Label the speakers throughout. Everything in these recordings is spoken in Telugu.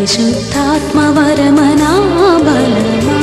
Speaker 1: పరిశుద్ధాత్మ వరమనా బలమా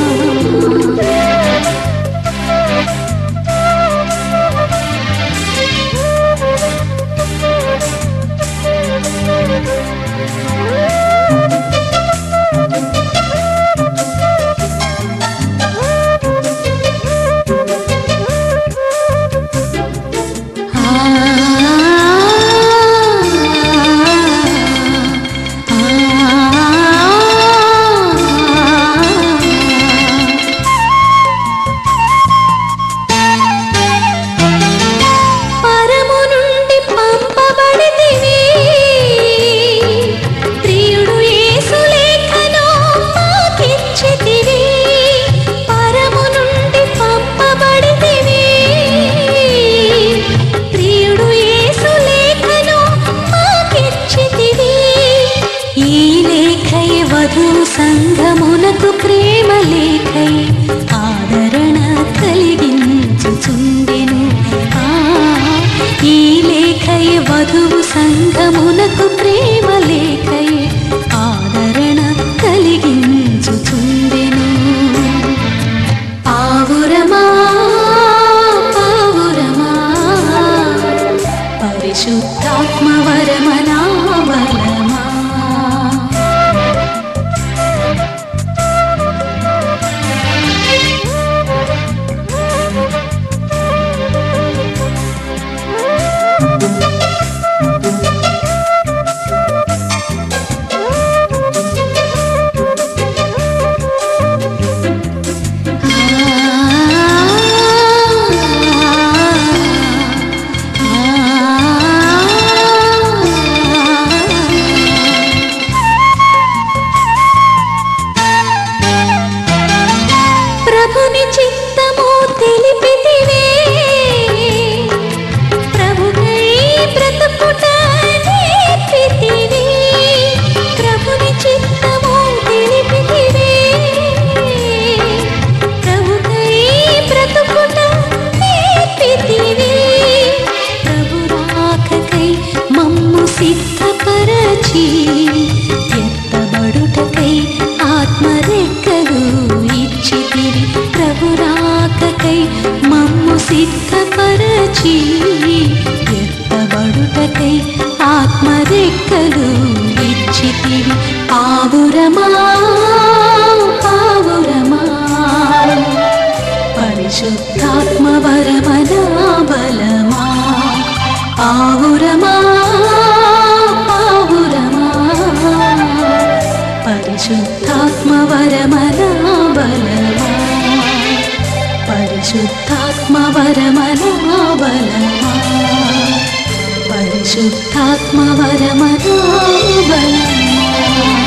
Speaker 1: సంఘమునకు ప్రేమ లేఖై ఆదరణ కలిగించుచుండెను ఈ లేఖై వధువు సంఘమునకు ప్రేమ లేఖై ఆదరణ కలిగించుచుండెను పావురమా పావురమా పరిశుద్ధాత్మ వరమనా బలమా సిద్ధపరచి ఎత్తబడుటకై ఆత్మరెక్కలు ఇచ్చితిరి ప్రభు రాకకై మమ్ము సిద్ధపరచి ఎత్తబడుటకై ఆత్మరెక్కలు ఇచ్చితిరి పావురమా పావురమా పరిశుద్ధాత్మ వరమనా బలమా పావురమా పరిశుద్ధాత్మ వరమనా బలమా పరిశుద్ధాత్మ వరమనా బలమా పరిశుద్ధాత్మ వరమనా బలమా